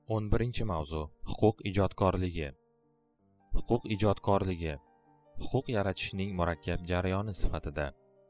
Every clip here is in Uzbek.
11-mavzu. Huquq ijodkorligi. Huquq ijodkorligi huquq yaratishning murakkab jarayoni sifatida.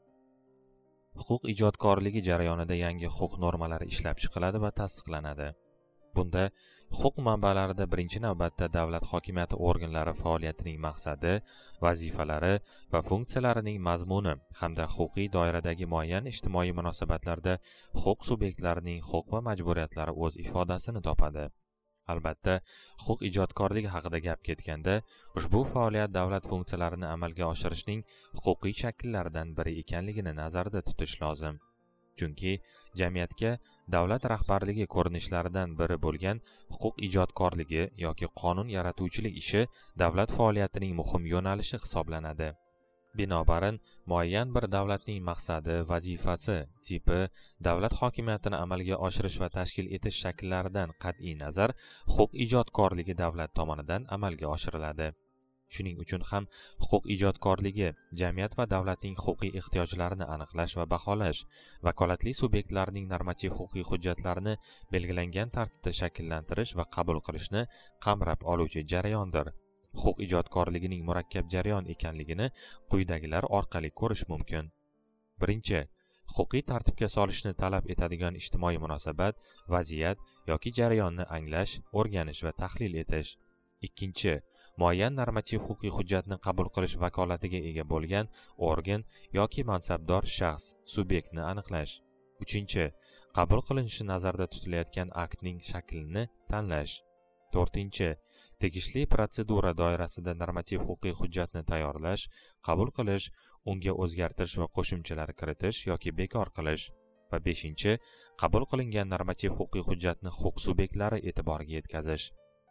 Huquq ijodkorligi jarayonida yangi huquq normalari ishlab chiqiladi va tasdiqlanadi. Bunda huquq manbalarida birinchi navbatda davlat hokimiyati organlari faoliyatining maqsadi, vazifalari va funksiyalarining mazmuni hamda huquqiy doiradagi muayyan ijtimoiy munosabatlarda huquq subyektlarining huquq va majburiyatlari o'z ifodasini topadi. Albatta, huquq ijodkorligi haqida gap ketganda, ushbu faoliyat davlat funksiyalarini amalga oshirishning huquqiy shakllaridan biri ekanligini nazarda tutish lozim. Chunki jamiyatga davlat rahbarligi ko'rinishlaridan biri bo'lgan huquq ijodkorligi yoki qonun yaratuvchilik ishi davlat faoliyatining muhim yo'nalishi hisoblanadi. Binobarin, muayyan bir davlatning maqsadi, vazifasi, tipi, davlat hokimiyatini amalga oshirish va tashkil etish shakllaridan qat'iy nazar, huquq ijodkorligi davlat tomonidan amalga oshiriladi. Shuning uchun ham huquq ijodkorligi jamiyat va davlatning huquqiy ehtiyojlarini aniqlash va baholash, vakolatli subyektlarning normativ huquqiy hujjatlarini belgilangan tartibda shakllantirish va qabul qilishni qamrab oluvchi jarayondir. Huquq ijodkorligining murakkab jarayon ekanligini quyidagilar orqali ko'rish mumkin. Birinchi, huquqiy tartibga solishni talab etadigan ijtimoiy munosabat, vaziyat yoki jarayonni anglash, o'rganish va tahlil etish. Ikkinchi, muayyan normativ huquqiy hujjatni qabul qilish vakolatiga ega bo'lgan organ yoki mansabdor shaxs, subyektni aniqlash. Uchinchi, qabul qilinishi nazarda tutilayotgan aktning shaklini tanlash. To'rtinchi, tegishli protsedura doirasida normativ huquqiy hujjatni tayyorlash, qabul qilish, unga o'zgartirish va qo'shimchalar kiritish yoki bekor qilish. Va beshinchi, qabul qilingan normativ huquqiy hujjatni huquq subyektlari e'tiboriga yetkazish.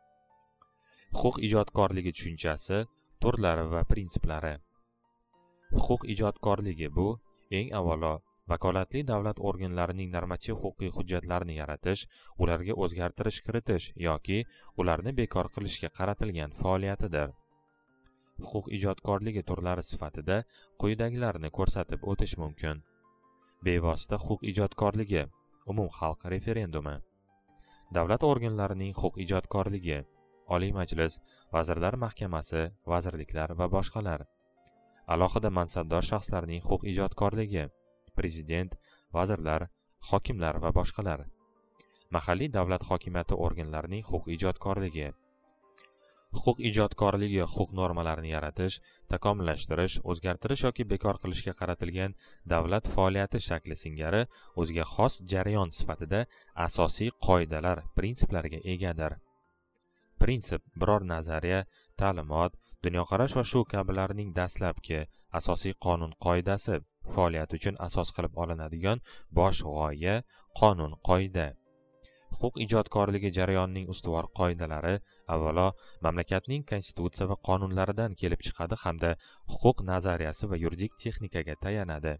Huquq ijodkorligi tushunchasi, turlari va prinsiplari. Huquq ijodkorligi bu, eng avvalo, vakolatli davlat organlarining normativ huquqiy hujjatlarini yaratish, ularga o'zgartirish kiritish yoki ularni bekor qilishga qaratilgan faoliyatidir. Huquq ijodkorligi turlari sifatida quyidagilarni ko'rsatib o'tish mumkin. Bevosita huquq ijodkorligi, umumxalq referendumi. Davlat organlarining huquq ijodkorligi, Oliy Majlis, Vazirlar Mahkamasi, vazirliklar va boshqalar. Alohida mansabdor shaxslarning huquq ijodkorligi, Prezident, vazirlar, hokimlar va boshqalar. Mahalliy davlat hokimiyati organlarining huquq ijodkorligi. Huquq ijodkorligi huquq normalarini yaratish, takomillashtirish, o'zgartirish yoki bekor qilishga qaratilgan davlat faoliyati shakli singari o'ziga xos jarayon sifatida asosiy qoidalar, prinsiplarga egadir. Prinsip biror nazariya, ta'limot, dunyoqarash va shu kabilarning dastlabki asosiy qonun qoidasi, faoliyat uchun asos qilib olinadigan bosh g'oya, qonun qoida. Huquq ijodkorligi jarayonining ustuvor qoidalari avvalo mamlakatning konstitutsiya va qonunlaridan kelib chiqadi hamda huquq nazariyasi va yuridik texnikaga tayanadi.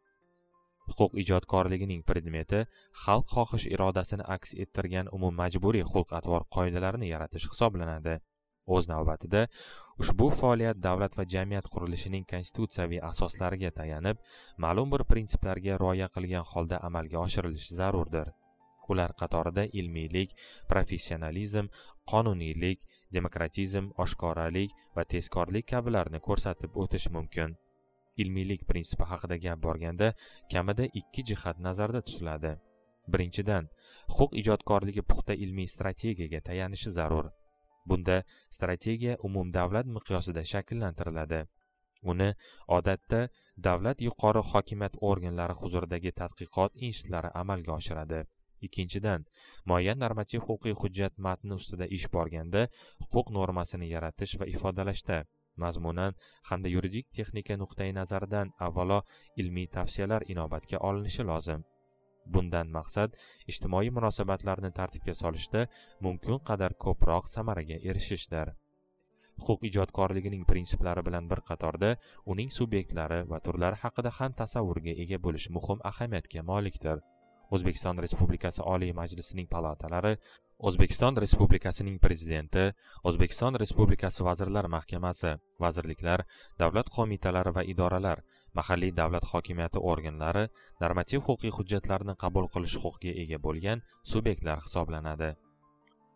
Huquq ijodkorligining predmeti xalq xohish irodasini aks ettirgan umummajburiy xulq-atvor qoidalarini yaratish hisoblanadi. O'z navbatida, ushbu faoliyat davlat va jamiyat qurilishining konstitutsiyaviy asoslariga tayanib, ma'lum bir prinsiplarga rioya qilgan holda amalga oshirilishi zarurdir. Ular qatorida ilmiylik, professionalizm, qonuniylik, demokratizm, oshkoralik va tezkorlik kabilarni ko'rsatib o'tish mumkin. Ilmiylik prinsipi haqida gap borganda kamida ikki jihat nazarda tutiladi. Birinchidan, huquq ijodkorligi puxta ilmiy strategiyaga tayanishi zarur. Bunda strategiya umumdavlat miqyosida shakllantiriladi. Uni odatda davlat yuqori hokimiyat organlari huzuridagi tadqiqot institutlari amalga oshiradi. Ikkinchidan, muayyan normativ huquqiy hujjat matni ustida ish borganda huquq normasini yaratish va ifodalashda mazmunan hamda yuridik texnika nuqtai nazaridan avvalo ilmiy tavsiyalar inobatga olinishi lozim. Bundan maqsad ijtimoiy munosabatlarni tartibga solishda mumkin qadar ko'proq samaraga erishishdir. Huquq ijodkorligining prinsiplari bilan bir qatorda uning subyektlari va turlari haqida ham tasavvurga ega bo'lish muhim ahamiyatga molikdir. O'zbekiston Respublikasi Oliy Majlisining palatalari, O'zbekiston Respublikasining Prezidenti, O'zbekiston Respublikasi Vazirlar Mahkamasi, vazirliklar, davlat qo'mitalari va idoralar, mahalliy davlat hokimiyati organlari normativ huquqiy hujjatlarni qabul qilish huquqiga ega bo'lgan subyektlar hisoblanadi.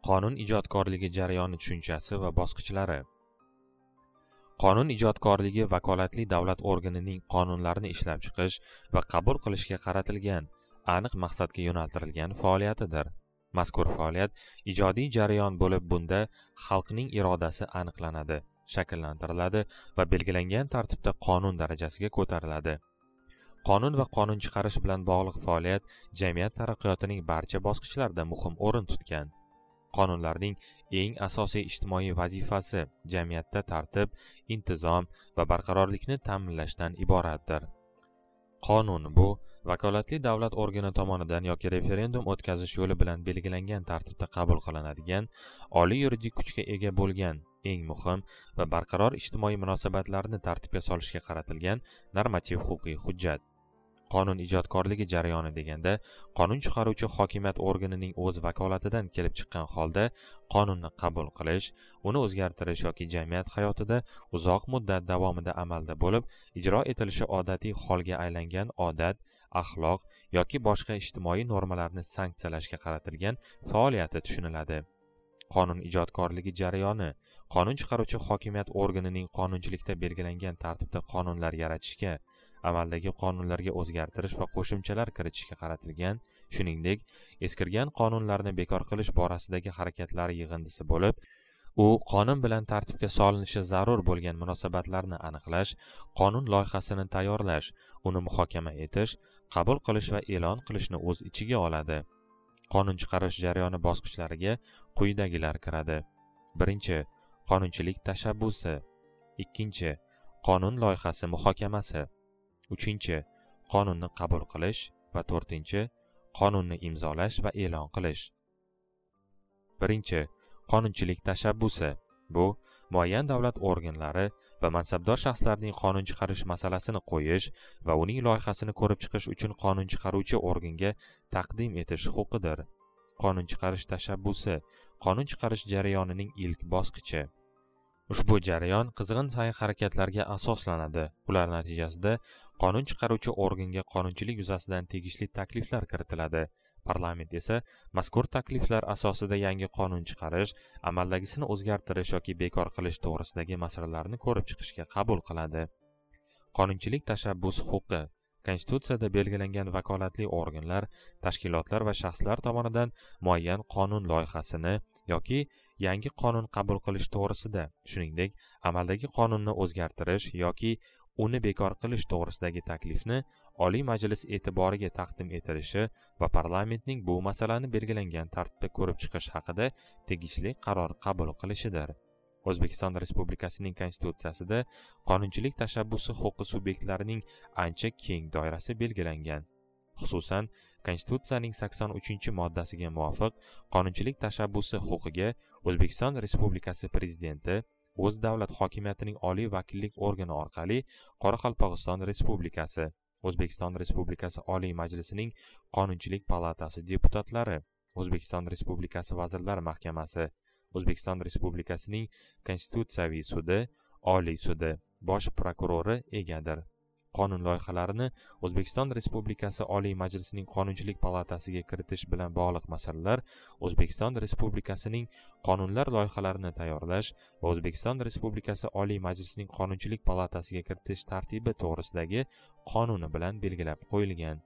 Qonun ijodkorligi jarayoni tushunchasi va bosqichlari. Qonun ijodkorligi vakolatli davlat organining qonunlarni ishlab chiqish va qabul qilishga qaratilgan, aniq maqsadga yo'naltirilgan faoliyatidir. Mazkur faoliyat ijodiy jarayon bo'lib, bunda xalqning irodasi aniqlanadi, shakllantiriladi va belgilangan tartibda qonun darajasiga ko'tariladi. Qonun va qonun chiqarish bilan bog'liq faoliyat jamiyat taraqqiyotining barcha bosqichlarida muhim o'rin tutgan. Qonunlarning eng asosiy ijtimoiy vazifasi jamiyatda tartib, intizom va barqarorlikni ta'minlashdan iboratdir. Qonun bu vakolatli davlat organi tomonidan yoki referendum o'tkazish yo'li bilan belgilangan tartibda qabul qilinadigan, oliy yuridik kuchga ega bo'lgan, eng muhim va barqaror ijtimoiy munosabatlarni tartibga solishga qaratilgan normativ huquqiy hujjat. Qonun ijodkorligi jarayoni deganda, qonun chiqaruvchi hokimiyat organining o'z vakolatidan kelib chiqqan holda qonunni qabul qilish, uni o'zgartirish yoki jamiyat hayotida uzoq muddat davomida amalda bo'lib, ijro etilishi odatiy holga aylangan odat, axloq yoki boshqa ijtimoiy normalarni sanksiyalashga qaratilgan faoliyati tushuniladi. Qonun ijodkorligi jarayoni qonun chiqaruvchi hokimiyat organining qonunchilikda belgilangan tartibda qonunlar yaratishga, amaldagi qonunlarga o'zgartirish va qo'shimchalar kiritishga qaratilgan, shuningdek, eskirgan qonunlarni bekor qilish borasidagi harakatlar yig'indisi bo'lib, u qonun bilan tartibga solinishi zarur bo'lgan munosabatlarni aniqlash, qonun loyihasini tayyorlash, uni muhokama etish, qabul qilish va e'lon qilishni o'z ichiga oladi. Qonun chiqarish jarayoni bosqichlariga quyidagilar kiradi. 1. Qonunchilik tashabbusi. 2. Qonun loyihasi muhokamasi. 3. Qonunni qabul qilish va 4. Qonunni imzolash va e'lon qilish. 1. Qonunchilik tashabbusi. Bu muayyan davlat organlari va mansabdor shaxslarning qonun chiqarish masalasini qo'yish va uning loyihasini ko'rib chiqish uchun qonun chiqaruvchi organga taqdim etish huquqidir. Qonun chiqarish tashabbusi qonun chiqarish jarayonining ilk bosqichi. Ushbu jarayon qizg'in sa'y-harakatlarga asoslanadi. Ular natijasida qonun chiqaruvchi organga qonunchilik yuzasidan tegishli takliflar kiritiladi. Parlament esa mazkur takliflar asosida yangi qonun chiqarish, amaldagisini o'zgartirish yoki bekor qilish to'g'risidagi masalalarni ko'rib chiqishga qabul qiladi. Qonunchilik tashabbus huquqi Konstitutsiyada belgilangan vakolatli organlar, tashkilotlar va shaxslar tomonidan muayyan qonun loyihasini yoki yangi qonun qabul qilish to'g'risida, shuningdek, amaldagi qonunni o'zgartirish yoki uni bekor qilish to'g'risidagi taklifni Oliy Majlis e'tiboriga taqdim etilishi va parlamentning bu masalani belgilangan tartibda ko'rib chiqish haqida tegishli qaror qabul qilishidir. O'zbekiston Respublikasining Konstitutsiyasida qonunchilik tashabbusi huquqi subyektlarining ancha keng doirasi belgilangan. Xususan, Konstitutsiyaning 83-moddasiga muvofiq qonunchilik tashabbusi huquqiga O'zbekiston Respublikasi Prezidenti o'z davlat hokimiyatining oliy vakillik organi orqali Qoraqalpog'iston Respublikasi, O'zbekiston Respublikasi Oliy Majlisining Qonunchilik palatasi deputatlari, O'zbekiston Respublikasi Vazirlar Mahkamasi, O'zbekiston Respublikasining Konstitutsiyaviy sudi, Oliy sudi, bosh prokurori egadir. Qonun loyihalarini O'zbekiston Respublikasi Oliy Majlisining Qonunchilik palatasiga kiritish bilan bog'liq masalalar O'zbekiston Respublikasining qonunlar loyihalarini tayyorlash va O'zbekiston Respublikasi Oliy Majlisining Qonunchilik palatasiga kiritish tartibi to'g'risidagi qonuni bilan belgilab qo'yilgan.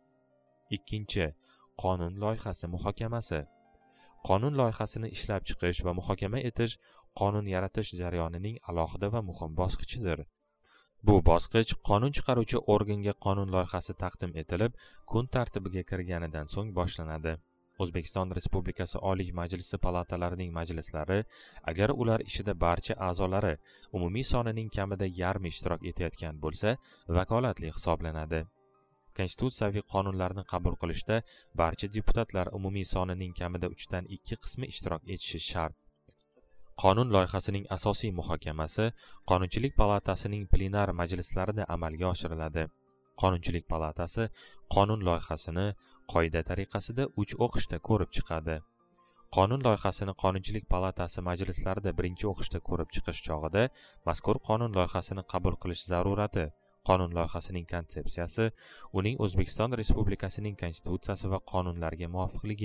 2. Qonun loyihasi muhokamasi. Qonun loyihasini ishlab chiqish va muhokama etish qonun yaratish jarayonining alohida va muhim bosqichidir. Bu bosqich qonun chiqaruvchi organga qonun loyihasi taqdim etilib, kun tartibiga kirganidan so'ng boshlanadi. O'zbekiston Respublikasi Oliy Majlisi palatalarining majlislari, agar ular ishida barcha a'zolari umumiy sonining kamida yarmi ishtirok etayotgan bo'lsa, vakolatli hisoblanadi. Konstitutsiyaviy qonunlarni qabul qilishda barcha deputatlar umumiy sonining kamida 3dan 2 qismi ishtirok etishi shart. Qonun loyihasining asosiy muhokamasi Qonunchilik palatasining plenar majlislarida amalga oshiriladi. Qonunchilik palatasi qonun loyihasini qoida tariqasida 3 o'qishda ko'rib chiqadi. Qonun loyihasini Qonunchilik palatasi majlislarida birinchi o'qishda ko'rib chiqish chog'ida mazkur qonun loyihasini qabul qilish zarurati, qonun loyihasining konsepsiyasi, uning O'zbekiston Respublikasining Konstitutsiyasi va qonunlariga muvofiqligi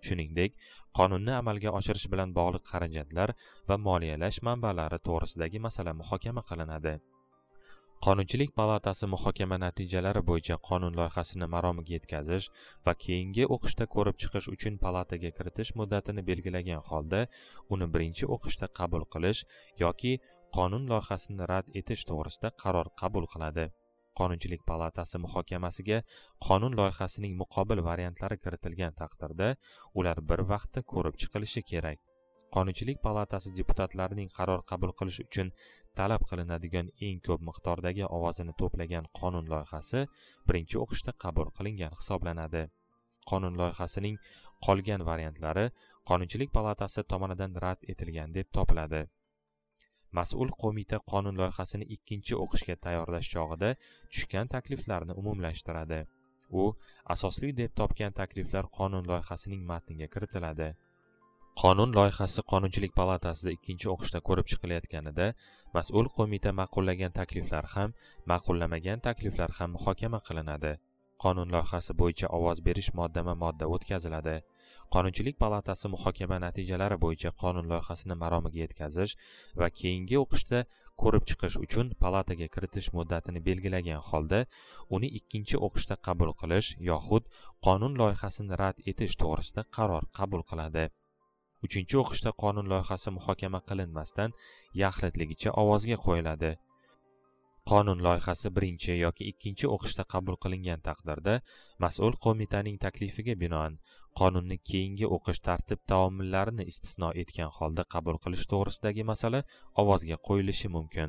shuningdek qonunni amalga oshirish bilan bog'liq xarajatlar va moliyalash manbalari to'g'risidagi masala muhokama qilinadi. Qonunchilik palatasi muhokama natijalari bo'yicha qonun loyihasini maromiga yetkazish va keyingi o'qishda ko'rib chiqish uchun palataga kiritish muddatini belgilagan holda uni birinchi o'qishda qabul qilish yoki qonun loyihasini rad etish to'g'risida qaror qabul qiladi. Qonunchilik palatasi muhokamasiga qonun loyihasining muqobil variantlari kiritilgan taqdirda ular bir vaqtda ko'rib chiqilishi kerak. Qonunchilik palatasi deputatlarining qaror qabul qilish uchun talab qilinadigan eng ko'p miqdordagi ovozini to'plagan qonun loyihasi birinchi o'qishda qabul qilingan hisoblanadi. Qonun loyihasining qolgan variantlari Qonunchilik palatasi tomonidan rad etilgan deb topiladi. Mas'ul qo'mita qonun loyihasini ikkinchi o'qishga tayyorlash chog'ida tushgan takliflarni umumlashtiradi. U asosli deb topgan takliflar qonun loyihasining matniga kiritiladi. Qonun loyihasi Qonunchilik palatasida ikkinchi o'qishda ko'rib chiqilayotganida mas'ul qo'mita ma'qullagan takliflar ham, ma'qullamagan takliflar ham muhokama qilinadi. Qonun loyihasi bo'yicha ovoz berish moddama-modda o'tkaziladi. Qonunchilik palatasi muhokama natijalari bo'yicha qonun loyihasini maromiga yetkazish va keyingi o'qishda ko'rib chiqish uchun palataga kiritish muddatini belgilagan holda uni ikkinchi o'qishda qabul qilish yoxud qonun loyihasini rad etish to'g'risida qaror qabul qiladi. Uchinchi o'qishda qonun loyihasi muhokama qilinmasdan yaxlitligicha ovozga qo'yiladi. Qonun loyihasi birinchi yoki ikkinchi o'qishda qabul qilingan taqdirda mas'ul qo'mitaning taklifiga binoan qonunni keyingi o'qish tartib-taomillarini istisno etgan holda qabul qilish to'g'risidagi masala ovozga qo'yilishi mumkin.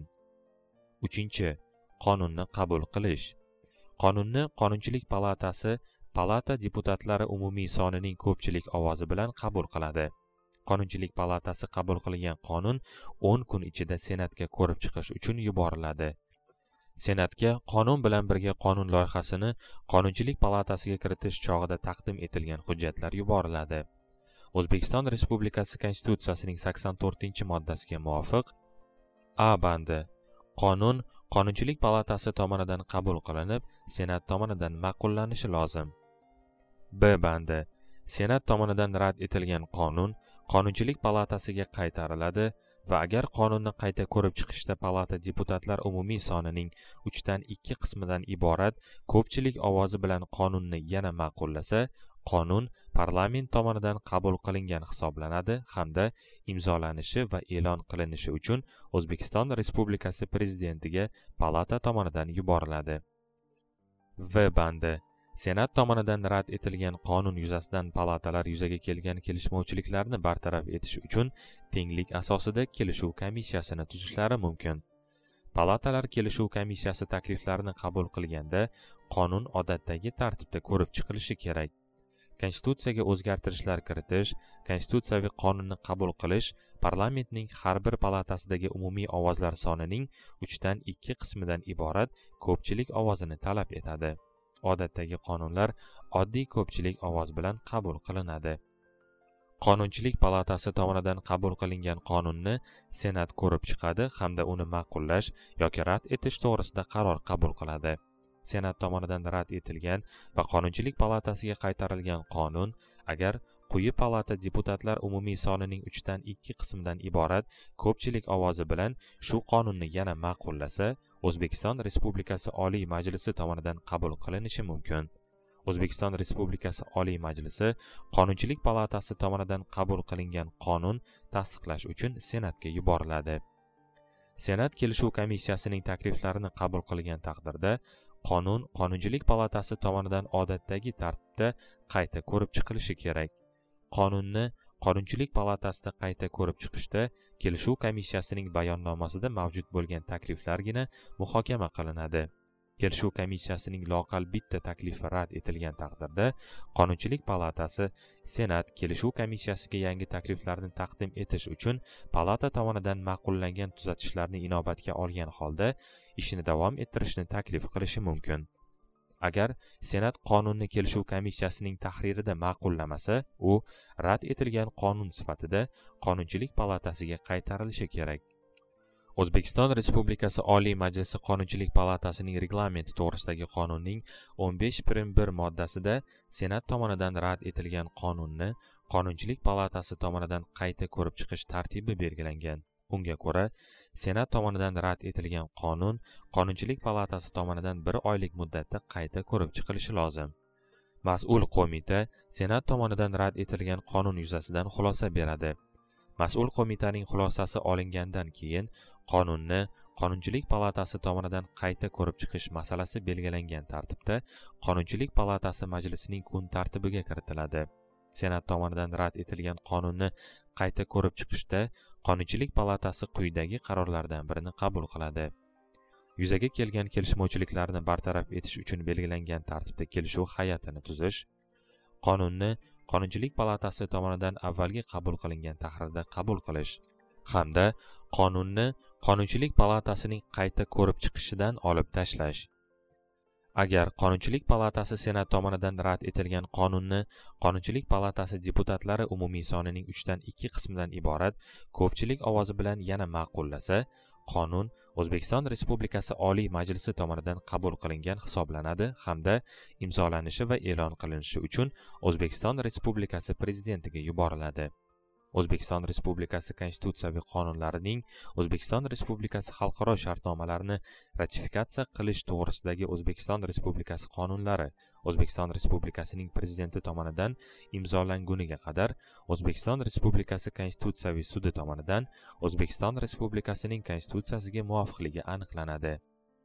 3. Qonunni qabul qilish. Qonunni Qonunchilik palatasi palata deputatlari umumiy sonining ko'pchilik ovozi bilan qabul qiladi. Qonunchilik palatasi qabul qilgan qonun 10 kun ichida Senatga ko'rib chiqish uchun yuboriladi. Senatga qonun bilan birga qonun loyihasini Qonunchilik palatasiga kiritish chog'ida taqdim etilgan hujjatlar yuboriladi. O'zbekiston Respublikasi Konstitutsiyasining 84-moddasiga muvofiq A bandi. Qonun Qonunchilik palatasi tomonidan qabul qilinib, Senat tomonidan ma'qullanishi lozim. B bandi. Senat tomonidan rad etilgan qonun Qonunchilik palatasiga qaytariladi va agar qonunni qayta ko'rib chiqishda palata deputatlar umumiy sonining 3/2 qismidan iborat ko'pchilik ovozi bilan qonunni yana ma'qullasa, qonun parlament tomonidan qabul qilingan hisoblanadi hamda imzolanishi va e'lon qilinishi uchun O'zbekiston Respublikasi Prezidentiga palata tomonidan yuboriladi. V bandi. Senat tomonidan rad etilgan qonun yuzasidan palatalar yuzaga kelgan kelishmovchiliklarni bartaraf etish uchun tenglik asosida kelishuv komissiyasini tuzishlari mumkin. Palatalar kelishuv komissiyasi takliflarini qabul qilganda qonun odatdagi tartibda ko'rib chiqilishi kerak. Konstitutsiyaga o'zgartirishlar kiritish, konstitutsiyaviy qonunni qabul qilish parlamentning har bir palatasidagi umumiy ovozlar sonining 3/2 qismidan iborat ko'pchilik ovozini talab etadi. Odatdagi qonunlar oddiy ko'pchilik ovoz bilan qabul qilinadi. Qonunchilik palatasi tomonidan qabul qilingan qonunni Senat ko'rib chiqadi hamda uni ma'qullash yoki rad etish to'g'risida qaror qabul qiladi. Senat tomonidan rad etilgan va Qonunchilik palatasiga qaytarilgan qonun agar quyi palata deputatlar umumiy sonining 3/2 qismidan iborat ko'pchilik ovozi bilan shu qonunni yana ma'qullasa, O'zbekiston Respublikasi Oliy Majlisi tomonidan qabul qilinishi mumkin. O'zbekiston Respublikasi Oliy Majlisi Qonunchilik palatasi tomonidan qabul qilingan qonun tasdiqlash uchun Senatga yuboriladi. Senat kelishuv komissiyasining takliflarini qabul qilgan taqdirda qonun Qonunchilik palatasi tomonidan odatdagi tartibda qayta ko'rib chiqilishi kerak. Qonunni Qonunchilik palatasida qayta ko'rib chiqishda kelishuv komissiyasining bayonnomasida mavjud bo'lgan takliflargina muhokama qilinadi. Kelishuv komissiyasining loqal bitta taklifi rad etilgan taqdirda Qonunchilik palatasi Senat kelishuv komissiyasiga yangi takliflarni taqdim etish uchun palata tomonidan ma'qullangan tuzatishlarni inobatga olgan holda ishni davom ettirishni taklif qilishi mumkin. Agar Senat qonunni kelishuv komissiyasining tahririda ma'qullamasa, u rad etilgan qonun sifatida Qonunchilik palatasiga qaytarilishi kerak. O'zbekiston Respublikasi Oliy Majlisi Qonunchilik palatasining reglamenti to'g'risidagi qonunning 15.1 moddasida Senat tomonidan rad etilgan qonunni Qonunchilik palatasi tomonidan qayta ko'rib chiqish tartibi belgilangan. Unga ko'ra, Senat tomonidan rad etilgan qonun Qonunchilik palatasi tomonidan 1 oylik muddatda qayta ko'rib chiqilishi lozim. Mas'ul qo'mita Senat tomonidan rad etilgan qonun yuzasidan xulosa beradi. Mas'ul qo'mitaning xulosasi olingandan keyin qonunni Qonunchilik palatasi tomonidan qayta ko'rib chiqish masalasi belgilangan tartibda Qonunchilik palatasi majlisining kun tartibiga kiritiladi. Senat tomonidan rad etilgan qonunni qayta ko'rib chiqishda Qonunchilik palatasi quyidagi qarorlardan birini qabul qiladi. Yuzaga kelgan kelishmovchiliklarni bartaraf etish uchun belgilangan tartibda kelishuv hay'atini tuzish, qonunni Qonunchilik palatasi tomonidan avvalgi qabul qilingan tahrirda qabul qilish hamda qonunni Qonunchilik palatasining qayta ko'rib chiqishidan olib tashlash. Agar Qonunchilik palatasi Senat tomonidan rad etilgan qonunni Qonunchilik palatasi deputatlari umumiy sonining 3/2 qismidan iborat ko'pchilik ovozi bilan yana ma'qullasa, qonun O'zbekiston Respublikasi Oliy Majlisi tomonidan qabul qilingan hisoblanadi hamda imzolanishi va e'lon qilinishi uchun O'zbekiston Respublikasi Prezidentiga yuboriladi. O'zbekiston Respublikasi Konstitutsiyaviy qonunlarining O'zbekiston Respublikasi xalqaro shartnomalarini ratifikatsiya qilish to'g'risidagi O'zbekiston Respublikasi qonunlari O'zbekiston Respublikasining Prezidenti tomonidan imzolanguniga qadar O'zbekiston Respublikasi Konstitutsiyaviy sudi tomonidan O'zbekiston Respublikasining Konstitutsiyasiga muvofiqligi aniqlanadi.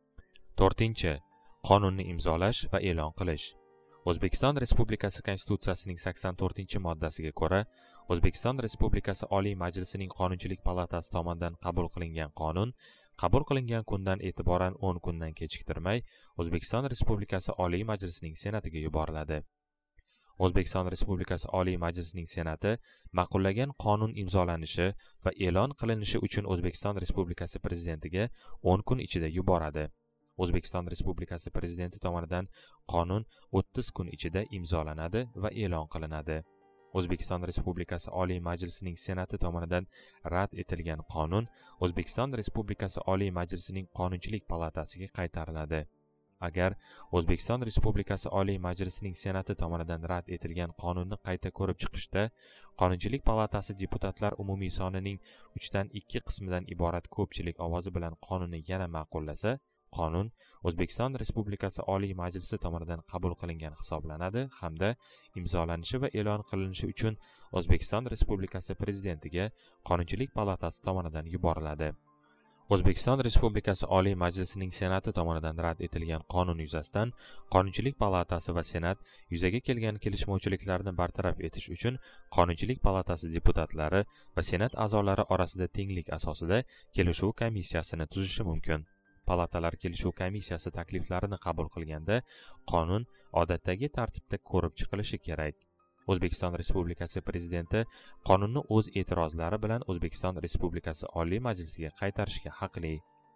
4. Qonunni imzolash va e'lon qilish. O'zbekiston Respublikasi Konstitutsiyasining 84-moddasiga ko'ra, O'zbekiston Respublikasi Oliy Majlisining Qonunchilik palatasi tomonidan qabul qilingan qonun qabul qilingan kundan e'tiboran 10 kundan kechiktirmay O'zbekiston Respublikasi Oliy Majlisining Senatiga yuboriladi. O'zbekiston Respublikasi Oliy Majlisining Senati ma'qullagan qonun imzolanishi va e'lon qilinishi uchun O'zbekiston Respublikasi Prezidentiga 10 kun ichida yuboradi. O'zbekiston Respublikasi Prezidenti tomonidan qonun 30 kun ichida imzolanadi va e'lon qilinadi. O'zbekiston Respublikasi Oliy Majlisining Senati tomonidan rad etilgan qonun O'zbekiston Respublikasi Oliy Majlisining Qonunchilik palatasiga qaytariladi. Agar O'zbekiston Respublikasi Oliy Majlisining Senati tomonidan rad etilgan qonunni qayta ko'rib chiqishda Qonunchilik palatasi deputatlar umumiy sonining 3/2 qismidan iborat ko'pchilik ovozi bilan qonunni yana ma'qullasa, qonun O'zbekiston Respublikasi Oliy Majlisi tomonidan qabul qilingan hisoblanadi hamda imzolanishi va e'lon qilinishi uchun O'zbekiston Respublikasi Prezidentiga Qonunchilik palatasi tomonidan yuboriladi. O'zbekiston Respublikasi Oliy Majlisining Senati tomonidan rad etilgan qonun yuzasidan Qonunchilik palatasi va Senat yuzaga kelgan kelishmovchiliklarni bartaraf etish uchun Qonunchilik palatasi deputatlari va Senat a'zolari orasida tenglik asosida kelishuv komissiyasini tuzishi mumkin. Palatalar kelishuv komissiyasi takliflarini qabul qilganda qonun odatdagi tartibda ko'rib chiqilishi kerak. O'zbekiston Respublikasi Prezidenti qonunni o'z e'tirozlari bilan O'zbekiston Respublikasi Oliy Majlisiga qaytarishga haqli.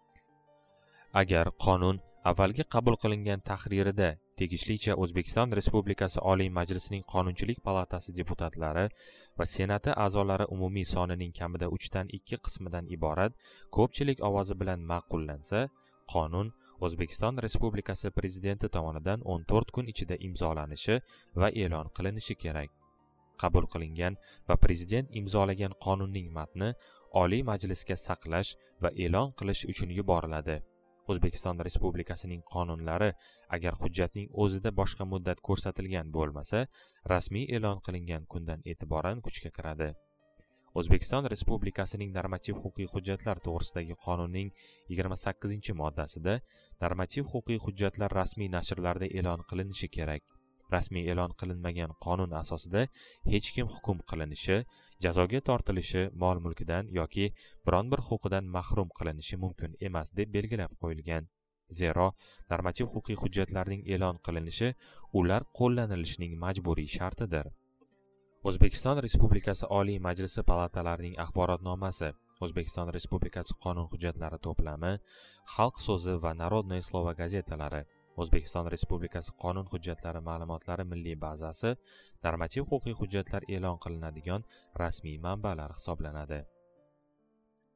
Agar qonun avvalgi qabul qilingan tahririda tegishlicha O'zbekiston Respublikasi Oliy Majlisining Qonunchilik palatasi deputatlari va Senati a'zolari umumiy sonining kamida 3/2 qismidan iborat ko'pchilik ovozi bilan ma'qullansa, qonun O'zbekiston Respublikasi Prezidenti tomonidan 14 kun ichida imzolanishi va e'lon qilinishi kerak. Qabul qilingan va Prezident imzolagan qonunning matni Oliy Majlisga saqlash va e'lon qilish uchun yuboriladi. O'zbekiston Respublikasining qonunlari agar hujjatning o'zida boshqa muddat ko'rsatilgan bo'lmasa, rasmiy e'lon qilingan kundan e'tiboran kuchga kiradi. O'zbekiston Respublikasining normativ-huquqiy hujjatlar to'g'risidagi qonunning 28-moddasida normativ-huquqiy hujjatlar rasmiy nashrlarda e'lon qilinishi kerak. Rasmiy e'lon qilinmagan qonun asosida hech kim hukm qilinishi, jazoga tortilishi, mol-mulkidan yoki biron bir huquqidan mahrum qilinishi mumkin emas deb belgilab qo'yilgan. Zero, normativ-huquqiy hujjatlarning e'lon qilinishi ular qo'llanilishining majburiy shartidir. O'zbekiston Respublikasi Oliy Majlisi palatalarining axborotnomasi, O'zbekiston Respublikasi qonun hujjatlari to'plami, Xalq so'zi va Narodnoye slovo gazetalari, O'zbekiston Respublikasi qonun hujjatlari ma'lumotlari milliy bazasi normativ-huquqiy hujjatlar e'lon qilinadigan rasmiy manbalar hisoblanadi.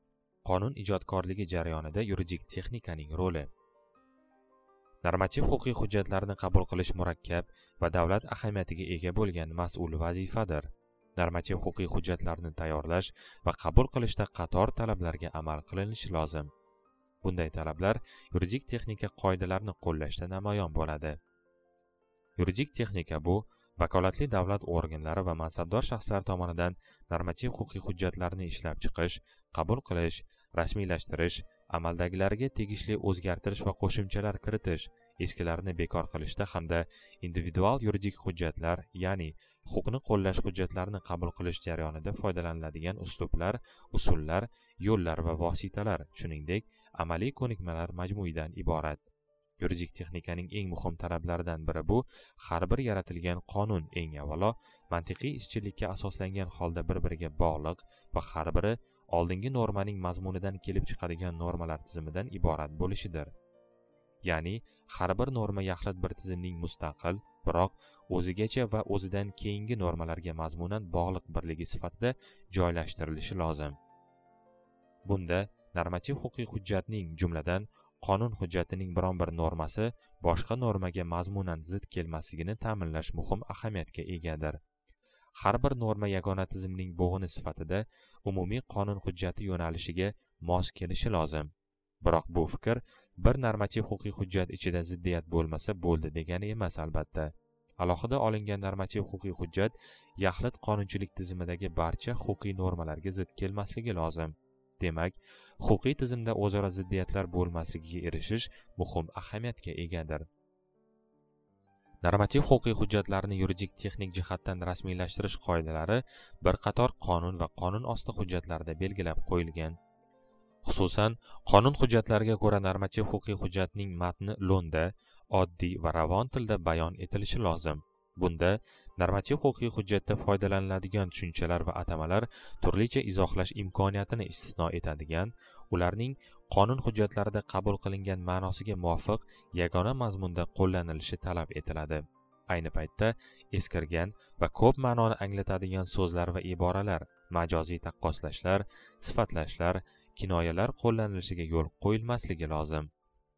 qonun ijodkorligi jarayonida yuridik texnikaning roli. Normativ-huquqiy hujjatlarni qabul qilish murakkab va davlat ahamiyatiga ega bo'lgan mas'ul vazifadir. Normativ-huquqiy hujjatlarni tayyorlash va qabul qilishda qator talablarga amal qilinishi lozim. Bunday talablar yuridik texnika qoidalarini qo'llashda namoyon bo'ladi. Yuridik texnika bu vakolatli davlat organlari va mansabdor shaxslar tomonidan normativ-huquqiy hujjatlarni ishlab chiqish, qabul qilish, rasmiylashtirish, amaldagilariga tegishli o'zgartirish va qo'shimchalar kiritish, eskilarini bekor qilishda hamda individual yuridik hujjatlar, ya'ni huquqni qo'llash hujjatlarini qabul qilish jarayonida foydalaniladigan uslublar, usullar, yo'llar va vositalar, shuningdek, amaliy ko'nikmalar majmuidan iborat. Yuridik texnikaning eng muhim talablaridan biri bu, har bir yaratilgan qonun eng avvalo mantiqiy izchillikka asoslangan holda bir-biriga bog'liq va har biri oldingi normaning mazmunidan kelib chiqadigan normalar tizimidan iborat bo'lishidir. Ya'ni, har bir norma yaxlit bir tizimning mustaqil, biroq o'zigacha va o'zidan keyingi normalarga mazmunan bog'liq birligi sifatida joylashtirilishi lozim. Bunda normativ-huquqiy hujjatning, jumladan qonun hujjatining biron bir normasi boshqa normaga mazmunan zid kelmasligini ta'minlash muhim ahamiyatga egadir. Har bir norma yagona tizimning bo'g'ini sifatida umumiy qonun hujjati yo'nalishiga mos kelishi lozim. Biroq bu fikr bir normativ-huquqiy hujjat ichida ziddiyat bo'lmasa bo'ldi degani emas albatta. Alohida olingan normativ-huquqiy hujjat yaxlit qonunchilik tizimidagi barcha huquqiy normalarga zid kelmasligi lozim. Demak, huquqiy tizimda o'zaro ziddiyatlar bo'lmasligiga erishish muhim ahamiyatga egadir. Normativ-huquqiy hujjatlarni yuridik texnik jihatdan rasmiylashtirish qoidalari bir qator qonun va qonun osti hujjatlarida belgilab qo'yilgan. Xususan, qonun hujjatlariga ko'ra normativ-huquqiy hujjatning matni lo'nda, oddiy va ravon tilda bayon etilishi lozim. Bunda normativ-huquqiy hujjatda foydalaniladigan tushunchalar va atamalar turlicha izohlash imkoniyatini istisno etadigan, ularning qonun hujjatlarida qabul qilingan ma'nosiga muvofiq yagona mazmunda qo'llanilishi talab etiladi. Ayni paytda eskirgan va ko'p ma'noni anglatadigan so'zlar va iboralar, majoziy taqqoslashlar, sifatlashlar, kinoyalar qo'llanilishiga yo'l qo'yilmasligi lozim.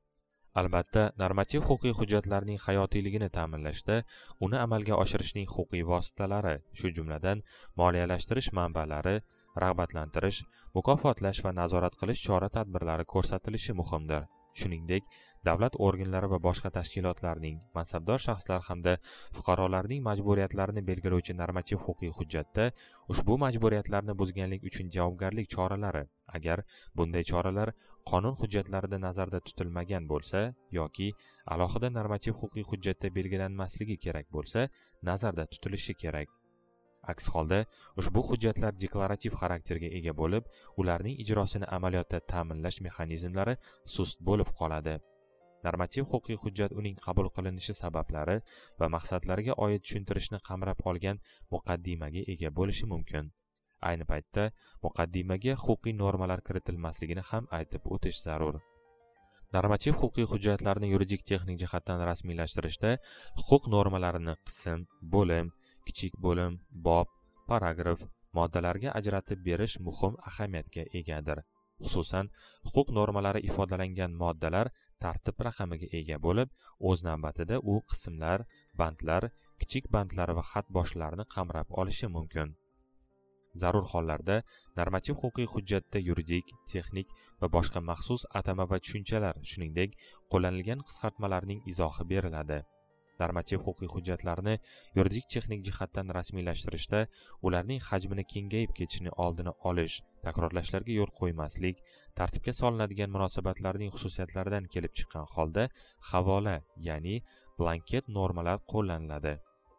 Albatta, normativ-huquqiy hujjatlarning hayotiyligini ta'minlashda uni amalga oshirishning huquqiy vositalari, shu jumladan moliyalashtirish manbalari, rag'batlantirish, mukofotlash va nazorat qilish chora-tadbirlari ko'rsatilishi muhimdir. Shuningdek, davlat organlari va boshqa tashkilotlarning, mansabdor shaxslar hamda fuqarolarning majburiyatlarini belgilovchi normativ-huquqiy hujjatda ushbu majburiyatlarni buzganlik uchun javobgarlik choralari, agar bunday choralar qonun hujjatlarida nazarda tutilmagan bo'lsa yoki alohida normativ-huquqiy hujjatda belgilanmasligi kerak bo'lsa, nazarda tutilishi kerak. Aks holda, ushbu hujjatlar deklarativ xarakterga ega bo'lib, ularning ijrosini amaliyotda ta'minlash mexanizmlari sust bo'lib qoladi. Normativ-huquqiy hujjat uning qabul qilinishi sabablari va maqsadlariga oid tushuntirishni qamrab olgan muqaddimaga ega bo'lishi mumkin. Ayni paytda muqaddimaga huquqiy normalar kiritilmasligini ham aytib o'tish zarur. Normativ-huquqiy hujjatlarni yuridik texnik jihatdan rasmiylashtirishda huquq normalarini qism, bo'lim, kichik bo'lim, bob, paragraf, moddalarga ajratib berish muhim ahamiyatga egadir. Xususan, huquq normalari ifodalangan moddalar tartib raqamiga ega bo'lib, o'z navbatida u qismlar, bandlar, kichik bandlar va xat boshlarini qamrab olishi mumkin. Zarur hollarda normativ-huquqiy hujjatda yuridik, texnik va boshqa maxsus atama va tushunchalar, shuningdek, qo'llanilgan qisqartmalarning izohi beriladi. Normativ-huquqiy hujjatlarni yuridik texnik jihatdan rasmiylashtirishda ularning hajmini kengayib ketishini oldini olish, takrorlashlarga yo'l qo'ymaslik, tartibga solinadigan munosabatlarning xususiyatlaridan kelib chiqqan holda havola, ya'ni blanket normalar qo'llaniladi.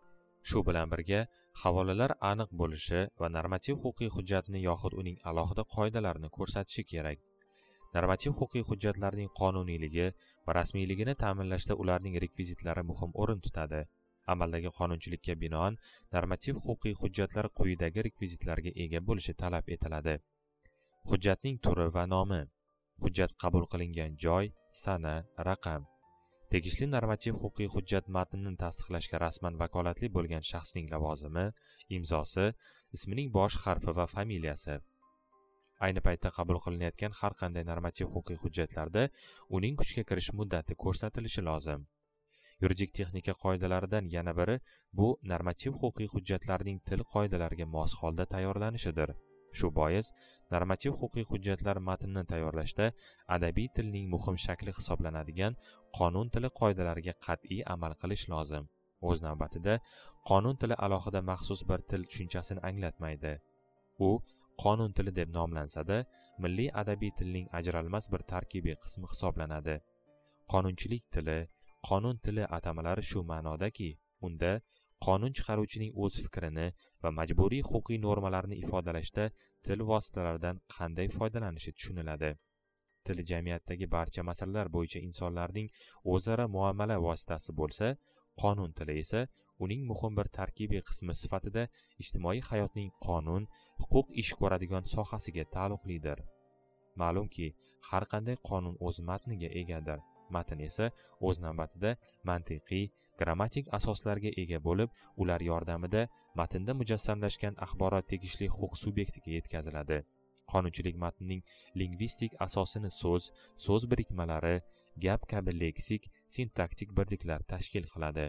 Shu bilan birga, havolalar aniq bo'lishi va normativ-huquqiy hujjatni yoxud uning alohida qoidalarini ko'rsatishi kerak. Normativ-huquqiy hujjatlarning qonuniyligi va rasmiyligini ta'minlashda ularning rekvizitlari muhim o'rin tutadi. Amaldagi qonunchilikka binoan normativ-huquqiy hujjatlar quyidagi rekvizitlarga ega bo'lishi talab etiladi. Hujjatning turi va nomi, hujjat qabul qilingan joy, sana, raqam. Tegishli normativ-huquqiy hujjat matnini tasdiqlashga rasman vakolatli bo'lgan shaxsning lavozimi, imzosi, ismining bosh harfi va familiyasi. Ayni paytda qabul qilinayotgan har qanday normativ-huquqiy hujjatlarda uning kuchga kirish muddati ko'rsatilishi lozim. Yuridik texnika qoidalaridan yana biri bu normativ-huquqiy hujjatlarning til qoidalariga mos holda tayyorlanishidir. Shu bois, normativ-huquqiy hujjatlar matnini tayyorlashda adabiy tilning muhim shakli hisoblanadigan qonun tili qoidalariga qat'iy amal qilish lozim. O'z navbatida, qonun tili alohida maxsus bir til tushunchasini anglatmaydi. U qonun tili deb nomlansa-da, milliy adabiy tilning ajralmas bir tarkibiy qismi hisoblanadi. Qonunchilik tili, qonun tili atamalari shu ma'nodaki, unda qonun chiqaruvchining o'z fikrini va majburiy huquqiy normalarni ifodalashda til vositalaridan qanday foydalanishi tushuniladi. Til jamiyatdagi barcha masalalar bo'yicha insonlarning o'zaro muomala vositasi bo'lsa, qonun tili esa uning muhim bir tarkibiy qismi sifatida ijtimoiy hayotning qonun, huquq ish ko'radigan sohasiga taalluqlidir. Ma'lumki, har qanday qonun o'z matniga egadir. Matn esa o'z navbatida mantiqiy, grammatik asoslarga ega bo'lib, ular yordamida matnda mujassamlashgan axborot tegishli huquq subyektiga yetkaziladi. Qonunchilik matnining lingvistik asosini so'z birikmalari, gap kabi leksik, sintaktik birliklar tashkil qiladi.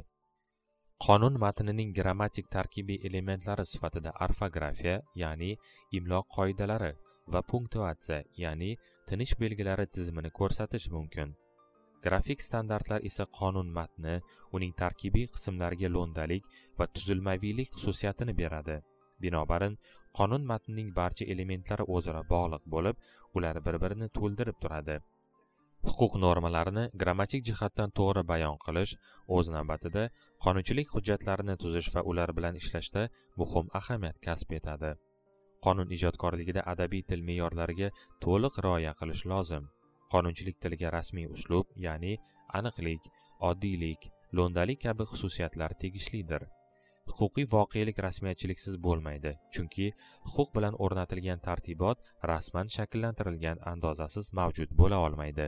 Qonun matnining grammatik tarkibiy elementlari sifatida orfografiya, ya'ni imlo qoidalari va punktuatsiya, ya'ni tinish belgilari tizimini ko'rsatish mumkin. Grafik standartlar esa qonun matni, uning tarkibiy qismlariga lo'ndalik va tuzilmaviylik xususiyatini beradi. Binobarin, qonun matnining barcha elementlari o'zaro bog'liq bo'lib, ular bir-birini to'ldirib turadi. Huquq normalarini grammatik jihatdan to'g'ri bayon qilish, o'z navbatida, qonunchilik hujjatlarini tuzish va ular bilan ishlashda muhim ahamiyat kasb etadi. Qonun ijodkorligida adabiy til me'yorlariga to'liq rioya qilish lozim. Qonunchilik tiliga rasmiy uslub, ya'ni aniqlik, oddiylik, lo'ndalik kabi xususiyatlar tegishlidir. Huquqiy voqelik rasmiyatchiliksiz bo'lmaydi, chunki huquq bilan o'rnatilgan tartibot rasman shakllantirilgan andozasiz mavjud bo'la olmaydi.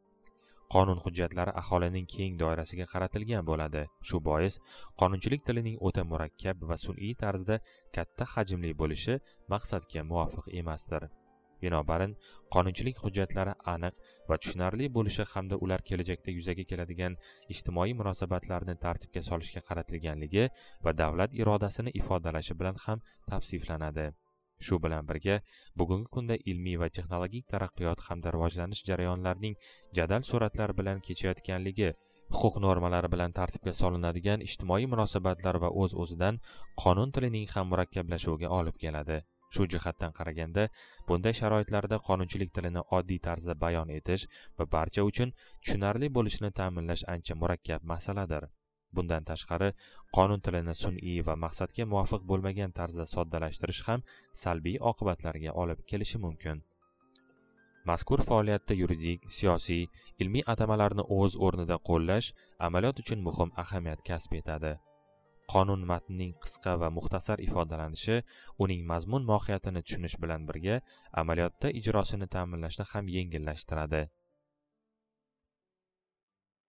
Qonun hujjatlari aholining keng doirasiga qaratilgan bo'ladi. Shu bois, qonunchilik tilining o'ta murakkab va sun'iy tarzda katta hajmli bo'lishi maqsadga muvofiq emasdir. Binobarin, qonunchilik hujjatlari aniq va tushunarli bo'lishi hamda ular kelajakda yuzaga keladigan ijtimoiy munosabatlarni tartibga solishga qaratilganligi va davlat irodasini ifodalashi bilan ham tavsiflanadi. Shu bilan birga, bugungi kunda ilmiy va texnologik taraqqiyot hamda rivojlanish jarayonlarining jadal sur'atlar bilan kechayotganligi, huquq normalari bilan tartibga solinadigan ijtimoiy munosabatlar va o'z-o'zidan qonun tilining ham murakkablashuviga olib keladi. Shu jihatdan qaraganda, bunday sharoitlarda qonunchilik tilini oddiy tarzda bayon etish va barcha uchun tushunarli bo'lishini ta'minlash ancha murakkab masaladir. Bundan tashqari, qonun tilini sun'iy va maqsadga muvofiq bo'lmagan tarzda soddalashtirish ham salbiy oqibatlarga olib kelishi mumkin. Mazkur faoliyatda yuridik, siyosiy, ilmiy atamalarni o'z o'rnida qo'llash amaliyot uchun muhim ahamiyat kasb etadi. Qonun matnining qisqa va muxtasar ifodalanishi uning mazmun mohiyatini tushunish bilan birga amaliyotda ijrosini ta'minlashni ham yengillashtiradi.